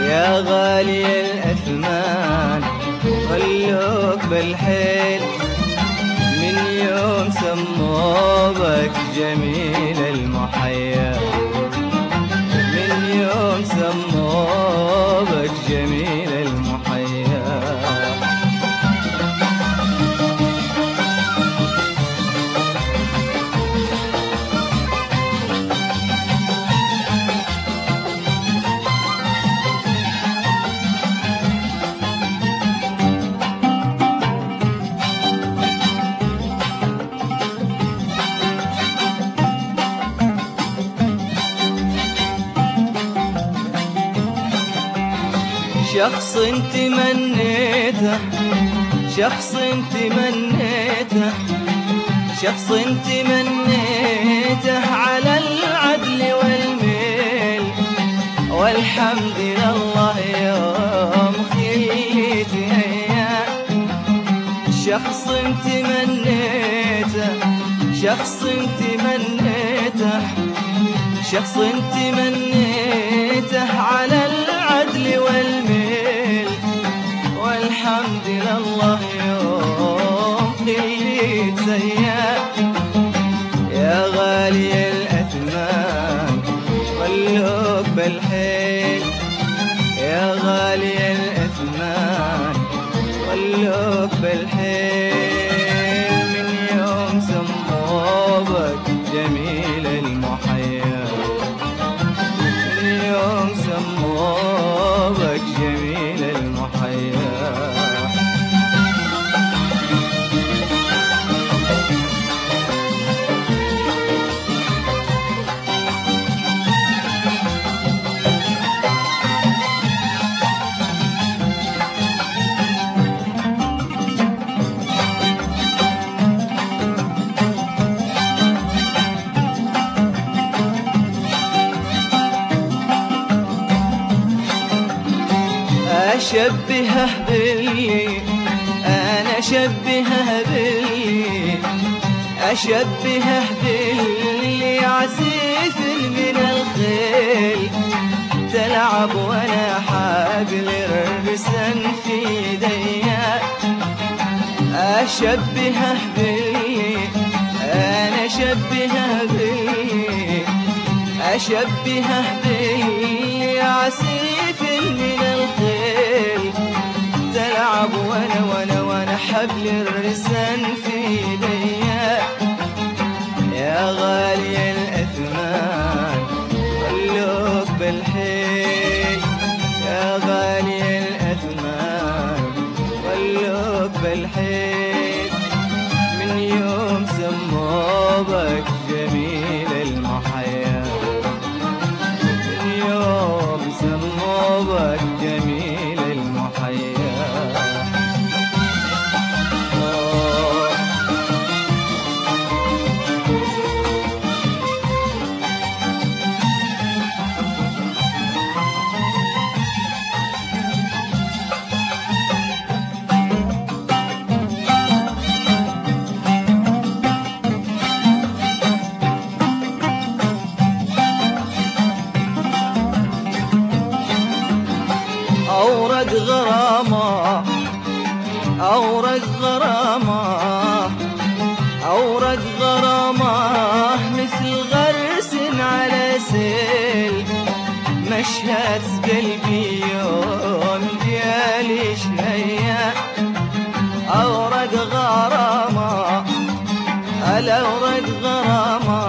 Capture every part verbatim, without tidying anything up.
يا غالي الأثمان خلوك بالحيل، من يوم سموا بك جميل المحيا، من يوم سموا بك جميل المحيا. شخص تمنيته، شخص تمنيته، شخص تمنيته على العدل والميل، والحمد لله يوم خليت اياه. شخص تمنيته، شخص تمنيته، شخص تمنيته على العدل والميل، والحمد لله يوم خليت زياه. يا غالي الأثمان خلوك بالحيل، يا غالي الأثمان خلوك بالحيل، من يوم سموا بك جميل المحيا، من يوم سموا بك جميل المحيا. أشبهه باللي، أنا أشبهه باللي، أشبهه باللي عزيز من الخيل، تلعب وأنا حابل الرسن في يديا. أشبهه باللي، أنا أشبهه باللي، أشبهه باللي عزيز من الخيل، تلعب وانا وانا وانا حبل الرسن في يديا. يا غالي الأثمان خلوك بالحيل، يا غالي الأثمان خلوك بالحيل، من يوم سموا بك جميل المحيا، من يوم سموا بك جميل المحيا. أورد غرامة، أورد غرامة، أورد غرامة مثل غرس على سيل، مشهد قلبي يوم ديالي شهيا. أورد غرامة، الأورد غرامة،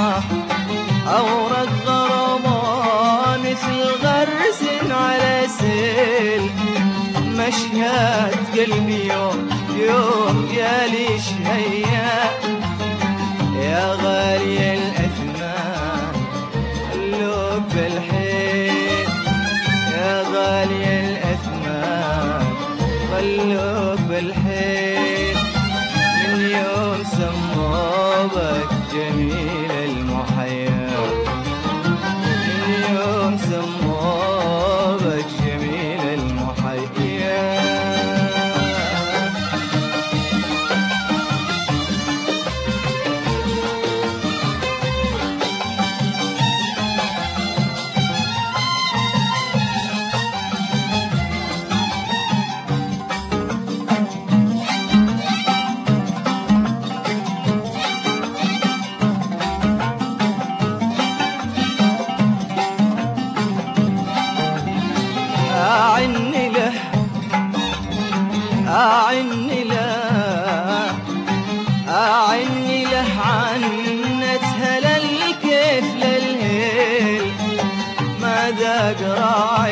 أورد غرامة مثل غرس على سيل، مشهد قلبي يوم يوم جالي شهيا. يا غالي الأثمان خلوك بالحيل، يا غالي الأثمان خلوك بالحيل، من يوم سموا بك جميل المحيا، من يوم سموا بك جميل المحيا.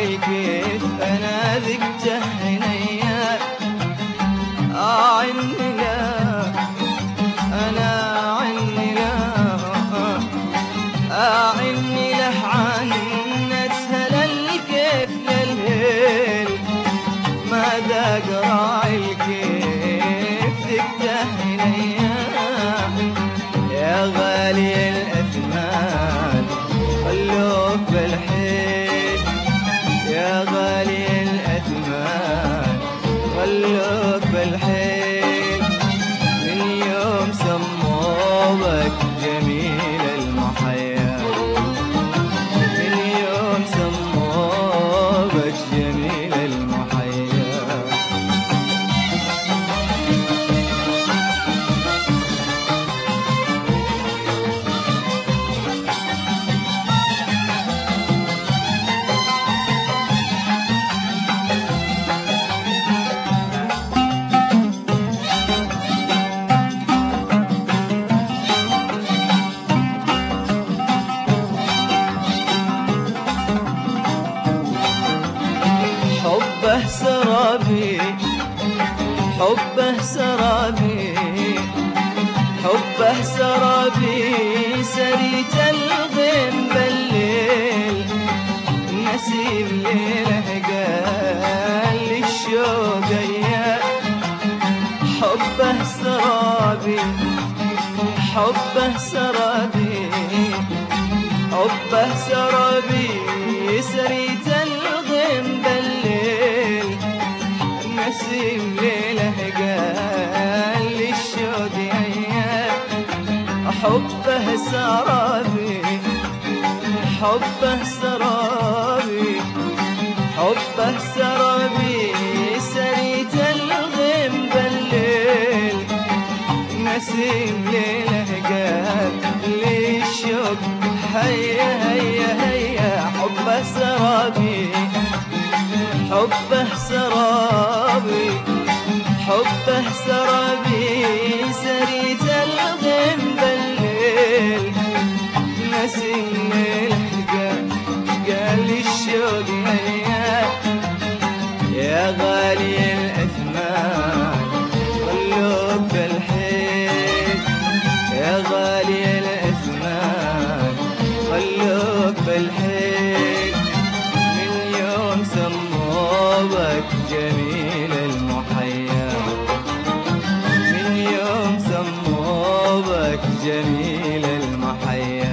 راعي كيف أنا ذقته هنيا أعني لا أنا أعني لا أعني له عنتها للكيف للهيل ما ذاق راعي الكيف ذقته هنيا يا غالي الأثمان خلوك بالحيل يا غالي الأثمان خلوك بالحيل من يوم سموك جميل المحيا من يوم سموك جميل المحيا حبه سرابي حبه سرابي حبه سرابي سريت الغيم بالليل نسيم ليله قال للشوق يا حبه سرابي حبه سرابي حبه سرابي سريت الغيم بالليل نسيم ليله قال للشوق يا حبه سرابي حبه سرابي حبه سرابي سريت الغيم بالليل نسيم ليله قال للشوق هيا هيا هيا حبه سرابي حبه سرابي حبه سرابي سريت الغيم بالليل نسيم ليله قال للشوق هيا يا غالي الأثمان خلوك بالحيل يا غالي الأثمان خلوك بالحيل من يوم سموك جميل المحيا من يوم سموك جميل المحيا